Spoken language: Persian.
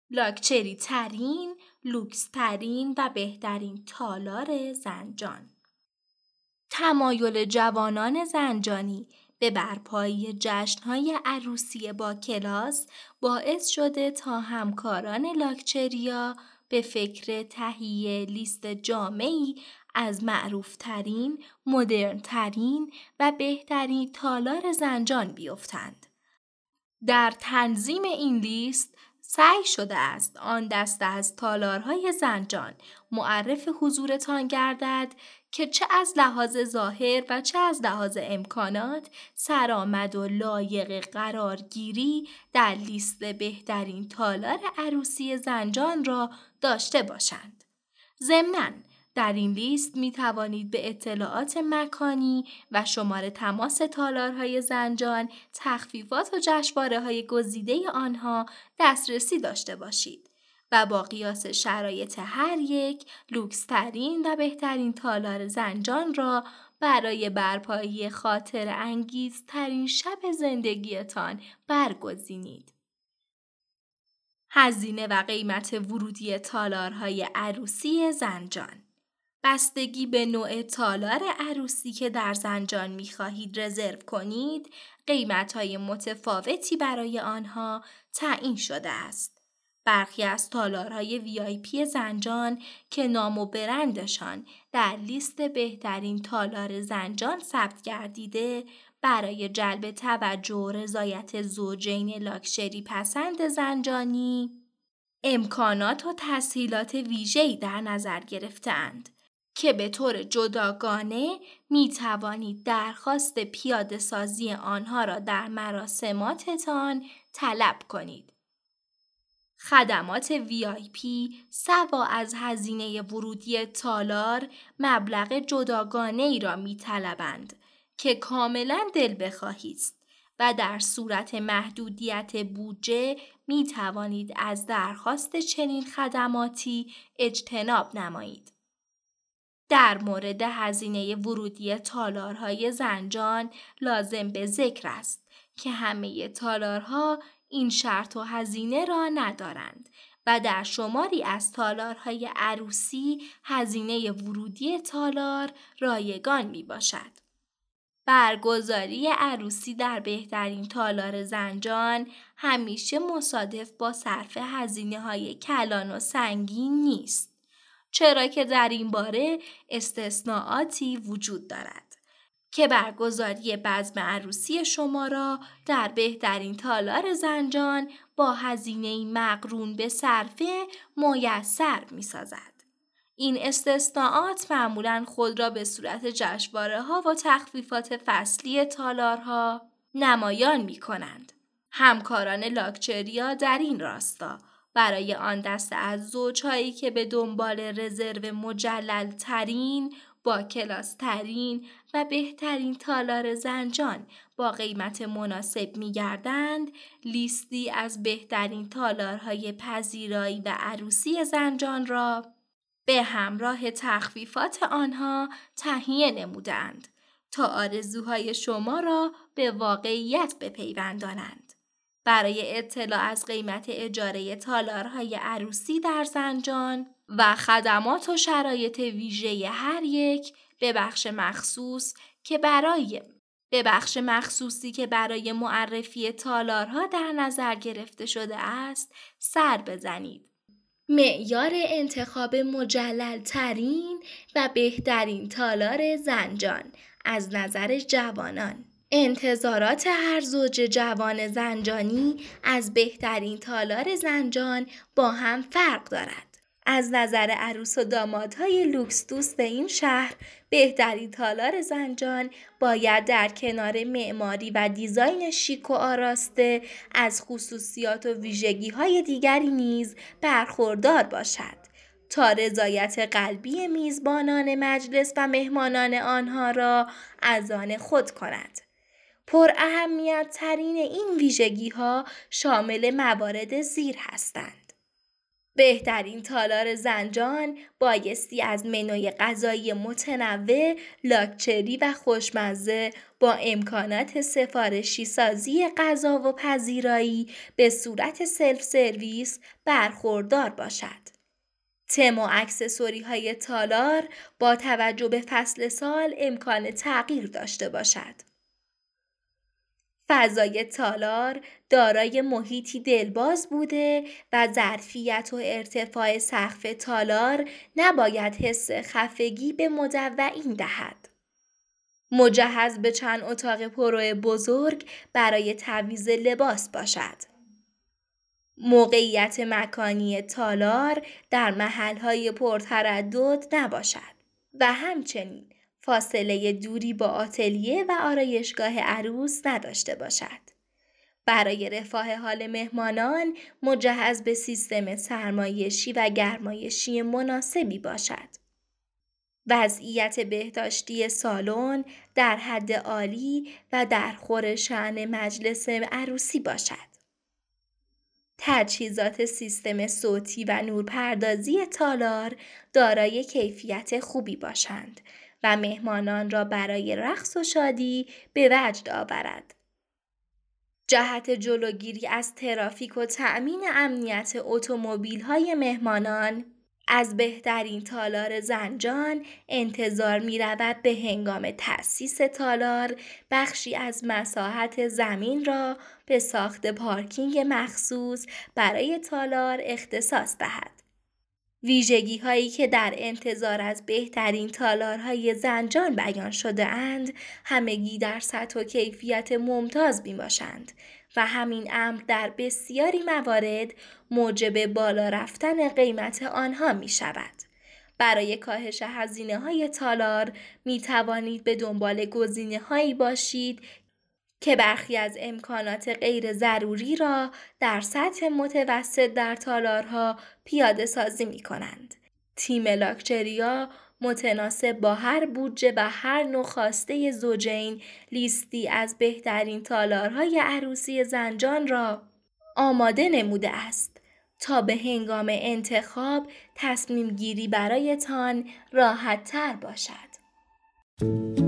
لاکچری ترین، لوکس ترین و بهترین تالار زنجان. تمایل جوانان زنجانی به برپایی جشن‌های عروسی با کلاس باعث شده تا همکاران لاکچریا به فکر تهیه لیست جامعی از معروفترین، مدرن‌ترین و بهترین تالار زنجان بیفتند. در تنظیم این لیست سعی شده است آن دسته از تالارهای زنجان معرف حضورتان گردد که چه از لحاظ ظاهر و چه از لحاظ امکانات سرآمد و لایق قرارگیری در لیست بهترین تالار عروسی زنجان را داشته باشند. ضمناً در این لیست می توانید به اطلاعات مکانی و شماره تماس تالارهای زنجان، تخفیفات و جشنواره‌های گزیده آنها دسترسی داشته باشید و با قیاس شرایط هر یک لوکس ترین و بهترین تالار زنجان را برای برپایی خاطر انگیز ترین شب زندگیتان برگزینید. هزینه و قیمت ورودی تالارهای عروسی زنجان. بستگی به نوع تالار عروسی که در زنجان می‌خواهید رزرو کنید، قیمت‌های متفاوتی برای آنها تعیین شده است. برخی از تالارهای VIP زنجان که نام و برندشان در لیست بهترین تالار زنجان ثبت گردیده، برای جلب توجه و رضایت زوجین لاکچری پسند زنجانی، امکانات و تسهیلات ویژه‌ای در نظر گرفته‌اند که به طور جداگانه می توانید درخواست پیاده سازی آنها را در مراسماتتان طلب کنید. خدمات VIP سوا از هزینه ورودی تالار مبلغ جداگانه ای را می طلبند که کاملا دل بخواهی است و در صورت محدودیت بودجه می توانید از درخواست چنین خدماتی اجتناب نمایید. در مورد هزینه ورودی تالارهای زنجان لازم به ذکر است که همه تالارها این شرط و هزینه را ندارند و در شماری از تالارهای عروسی هزینه ورودی تالار رایگان می باشد. برگزاری عروسی در بهترین تالار زنجان همیشه مصادف با صرف هزینه‌های کلان و سنگین نیست، چرا که در این باره استثناءاتی وجود دارد که برگزاری بزم عروسی شما را در بهترین تالار زنجان با هزینه‌ای مقرون به صرفه میسر می‌سازد. این استثناءات معمولاً خود را به صورت جشنواره‌ها و تخفیفات فصلی تالارها نمایان می‌کنند. همکاران لاکچریا در این راستا برای آن دسته از زوجهایی که به دنبال رزرو مجلل ترین، با کلاس ترین و بهترین تالار زنجان با قیمت مناسب می‌گردند، لیستی از بهترین تالارهای پذیرایی و عروسی زنجان را به همراه تخفیفات آنها تهیه نمودند تا آرزوهای شما را به واقعیت بپیوندانند. برای اطلاع از قیمت اجاره تالارهای عروسی در زنجان و خدمات و شرایط ویژه هر یک به بخش مخصوصی که برای معرفی تالارها در نظر گرفته شده است سر بزنید. معیار انتخاب مجلل ترین و بهترین تالار زنجان از نظر جوانان. انتظارات هر زوج جوان زنجانی از بهترین تالار زنجان با هم فرق دارد. از نظر عروس و دامادهای لوکس دوست این شهر، بهترین تالار زنجان باید در کنار معماری و دیزاین شیک و آراسته از خصوصیات و ویژگی‌های دیگری نیز برخوردار باشد تا رضایت قلبی میزبانان مجلس و مهمانان آنها را از آن خود کند. پر اهمیت ترین این ویژگی‌ها شامل موارد زیر هستند: بهترین تالار زنجان بایستی از منوی غذایی متنوع، لاکچری و خوشمزه با امکانات سفارشی سازی غذا و پذیرایی به صورت سلف سرویس برخوردار باشد. تم و اکسسوری های تالار با توجه به فصل سال امکان تغییر داشته باشد. فضای تالار دارای محیطی دلباز بوده و ظرفیت و ارتفاع سقف تالار نباید حس خفگی به مدوعین دهد. مجهز به چند اتاق پرو بزرگ برای تعویض لباس باشد. موقعیت مکانی تالار در محل‌های پرتردد نباشد و همچنین فاصله دوری با آتلیه و آرایشگاه عروس نداشته باشد. برای رفاه حال مهمانان مجهز به سیستم سرمایشی و گرمایشی مناسبی باشد. وضعیت بهداشتی سالن در حد عالی و در خور شأن مجلس عروسی باشد. تجهیزات سیستم صوتی و نورپردازی تالار دارای کیفیت خوبی باشند و مهمانان را برای رقص و شادی به وجد آورد. جهت جلوگیری از ترافیک و تأمین امنیت اتومبیل‌های مهمانان از بهترین تالار زنجان انتظار می‌رود به هنگام تأسیس تالار بخشی از مساحت زمین را به ساخت پارکینگ مخصوص برای تالار اختصاص دهد. ویژگی هایی که در انتظار از بهترین تالارهای زنجان بیان شده اند همگی در سطح و کیفیت ممتاز می باشند و همین امر در بسیاری موارد موجب بالا رفتن قیمت آنها می شود. برای کاهش هزینه های تالار می توانید به دنبال گزینه هایی باشید که برخی از امکانات غیر ضروری را در سطح متوسط در تالارها پیاده سازی می کنند. تیم لاکچریا متناسب با هر بودجه و هر نوع خواسته زوجین لیستی از بهترین تالارهای عروسی زنجان را آماده نموده است تا به هنگام انتخاب تصمیم گیری برایتان راحت تر باشد.